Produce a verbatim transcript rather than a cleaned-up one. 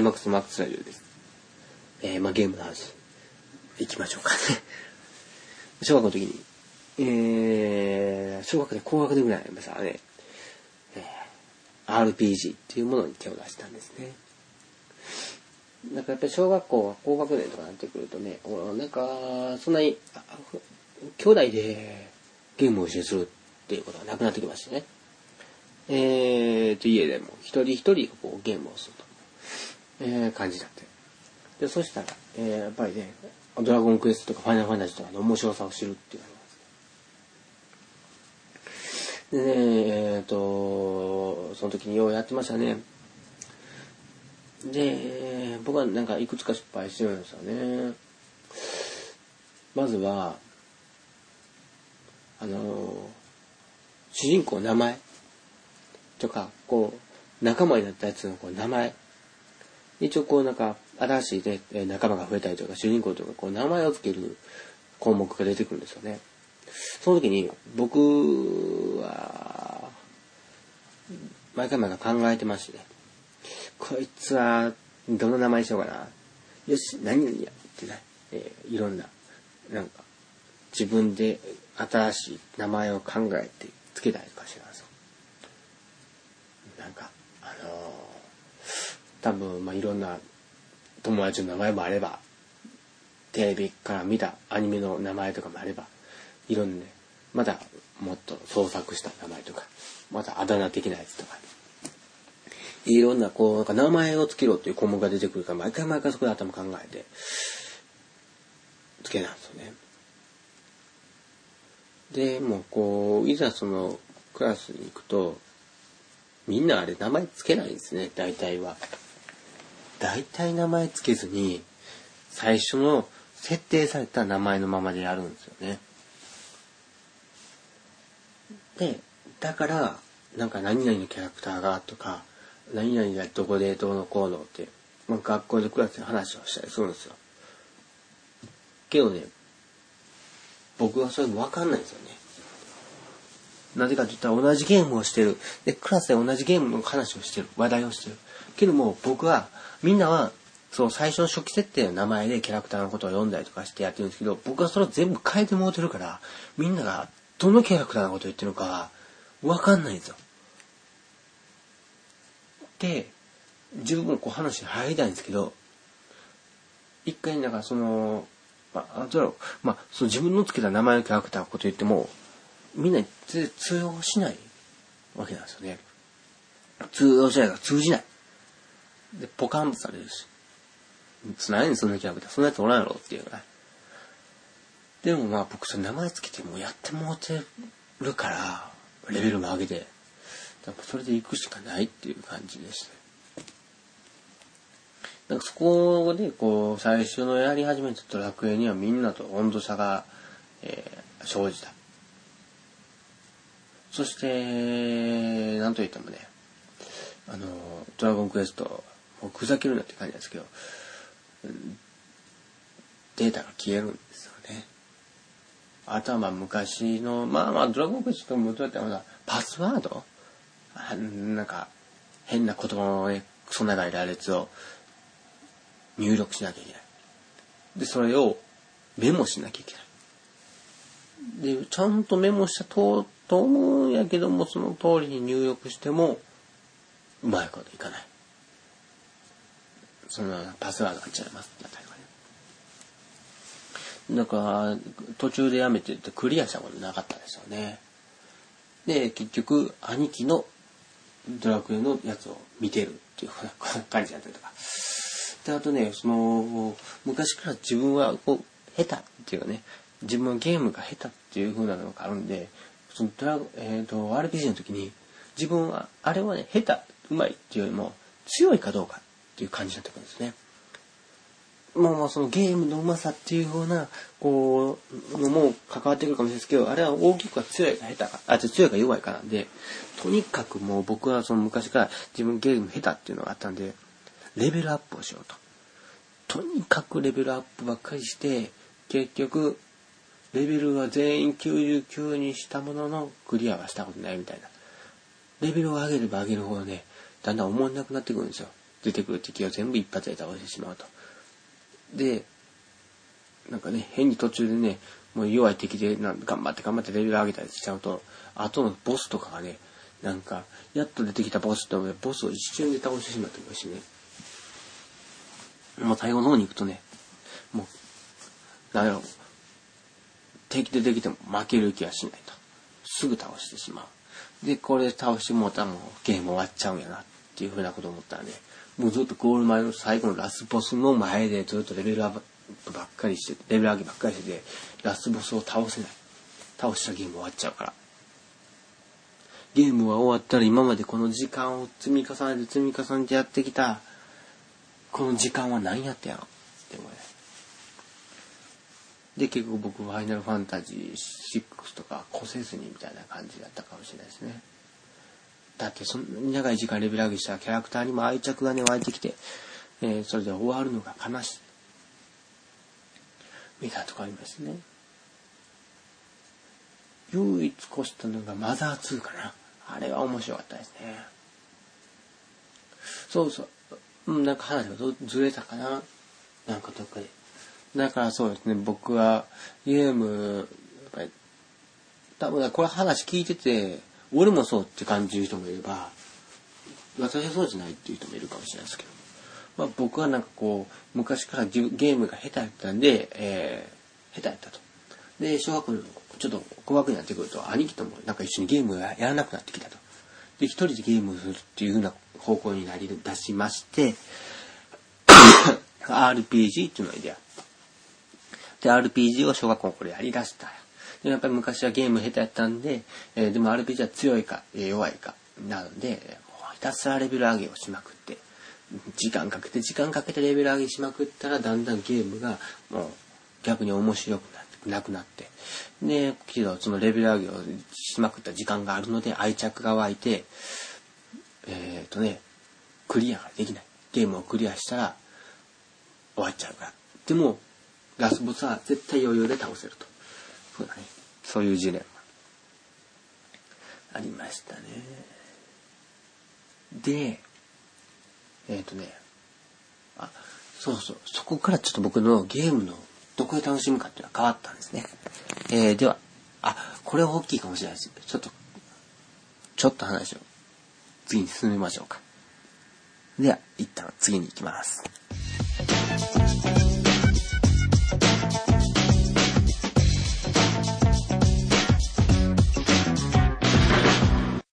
イマックスマックスラジオです。えー、まあゲームの話行きましょうかね。小学校の時に、えー、小学で高学年ぐらいになりましたね、えー、アールピージー っていうものに手を出したんですね。なんかやっぱり小学校は高学年とかなってくるとね、なんかそんなに兄弟でゲームを一緒にするっていうことがなくなってきましてね。えーと家でも一人一人こうゲームをすると、えー、感じだって。でそしたら、えー、やっぱりね、ドラゴンクエストとかファイナルファンタジーとかの面白さを知るっていうのがあります。でね、えーとその時にようやってましたね。で僕はなんかいくつか失敗してるんですよね。まずはあのー、主人公の名前とかこう仲間になったやつのこう名前、一応こうなんか新しい、ね、仲間が増えたりとか主人公とかこう名前を付ける項目が出てくるんですよね。その時に僕は毎回毎回考えてましてね、こいつはどんな名前にしようかな、よし何々やってね、えー、いろんななんか自分で新しい名前を考えて付けたりとかしてたんですよ。なんかあのー、多分まあいろんな友達の名前もあれば、テレビから見たアニメの名前とかもあれば、いろんなね、またもっと創作した名前とか、またあだ名的なやつとか、いろんなこうなんか名前を付けろっていう項目が出てくるから、毎回毎回そこで頭考えて付けなんですよね。でもうこういざそのクラスに行くと、みんなあれ名前付けないんですね。大体は大体名前付けずに最初の設定された名前のままでやるんですよね。でだからなんか何々のキャラクターがとか、何々がどこでどうのこうのって、まあ、学校でクラスで話をしたりするんですよ。けどね、僕はそれも分かんないんですよね。なぜかと言ったら同じゲームをしてる。で、クラスで同じゲームの話をしてる。話題をしてる。けども僕は、みんなは、そう、最初の初期設定の名前でキャラクターのことを読んだりとかしてやってるんですけど、僕はそれを全部変えてもうてるから、みんながどのキャラクターのことを言ってるのか分かんないんですよ。で、自分もこう話に入りたいんですけど、一回なんかその、まあ、どうだろう、まあ、その自分のつけた名前のキャラクターのことを言っても、みんなに通用しないわけなんですよね。通用しないから通じない。で、ポカンとされるし。何にそんなキャラクター、そんなやつおらんやろっていうね。でもまあ僕その名前つけてもやってもうてるから、レベルも上げて、やっぱそれで行くしかないっていう感じでした。なんかそこでこう、最初のやり始めたドラクエにはみんなと温度差が、えー、生じた。そして、なんといってもね、あの、ドラゴンクエスト、もうふざけるなって感じなんですけど、データが消えるんですよね。あとはまあ昔の、まあまあドラゴンクエストもどうやってまだパスワードなんか変な言葉のね、クソ長い羅列を入力しなきゃいけない。で、それをメモしなきゃいけない。で、ちゃんとメモしたと、と思うんやけども、その通りに入力しても、うまいこといかない。そのパスワードが違いますってなったりとかね。だから途中でやめててクリアしたことなかったですよね。で結局兄貴のドラクエのやつを見てるっていう感じだったりとか。であとね、その昔から自分はこう下手っていうかね、自分はゲームが下手っていう風なのがあるんで、そのドラえっと アールピージー の時に自分はあれはね、下手うまいっていうよりも強いかどうかっていう感じになってくるんですね。まあまあそのゲームのうまさっていうようなこうのも関わってくるかもしれないですけど、あれは大きくは強いか下手か、あ、強いか弱いかなんで、とにかくもう僕はその昔から自分ゲーム下手っていうのがあったんで、レベルアップをしようと。とにかくレベルアップばっかりして、結局レベルは全員きゅうじゅうきゅうにしたもののクリアはしたことないみたいな。レベルを上げれば上げるほどね、だんだん思わなくなってくるんですよ。 出てくる敵を全部一発で倒してしまうと。で、なんかね、変に途中でね、もう弱い敵でなん頑張って頑張ってレベル上げたりしちゃうと、後のボスとかがね、なんか、やっと出てきたボスとボスを一瞬で倒してしまってもいいしね。もう最後の方に行くとね、もう、なんやろ、敵出てきても負ける気はしないと。すぐ倒してしまう。で、これ倒してもうたらもうゲーム終わっちゃうんやなっていうふうなことを思ったらね、もうずっとゴール前の最後のラスボスの前でずっとレベルアップばっかりして、レベル上げばっかりしてて、ラスボスを倒せない。倒したらゲーム終わっちゃうから。ゲームは終わったら今までこの時間を積み重ねて積み重ねてやってきた、この時間は何やったやろって思うね。で、結局僕ファイナルファンタジーシックスとか来せずにみたいな感じだったかもしれないですね。だってそんなに長い時間レベル上げしたキャラクターにも愛着がね湧いてきて、えー、それで終わるのが悲しいみたいなとこありますね。唯一越したのがマザーツーかな。あれは面白かったですね。そうそう、うん、なんか話がずれたかな、なんかどっかで。だからそうですね、僕はゲームやっぱり多分これ話聞いてて俺もそうって感じる人もいれば、私はそうじゃないっていう人もいるかもしれないですけど、まあ僕はなんかこう昔からゲームが下手やったんで、えー、下手やったと。で小学校のちょっと高学年になってくると兄貴ともなんか一緒にゲームをやらなくなってきたと。で一人でゲームをするっていう風な方向になり出しましてアールピージー っていうのをでやで アールピージー を小学校の頃やりだした。でやっぱり昔はゲーム下手やったんで、えー、でも アールピージー は強いか、えー、弱いかなのでひたすらレベル上げをしまくって時間かけて時間かけてレベル上げしまくったらだんだんゲームがもう逆に面白くなってなくなって、でけどそのレベル上げをしまくった時間があるので愛着が湧いて、えっとねクリアができない、ゲームをクリアしたら終わっちゃうから。でもラスボスは絶対余裕で倒せると。そうだね。そういうジレンマありましたね。で、えっとね、あ、そうそう、そこからちょっと僕のゲームのどこで楽しむかっていうのは変わったんですね。えー、では、あ、これは大きいかもしれないです。ちょっと、ちょっと話を次に進めましょうか。では、一旦次に行きます。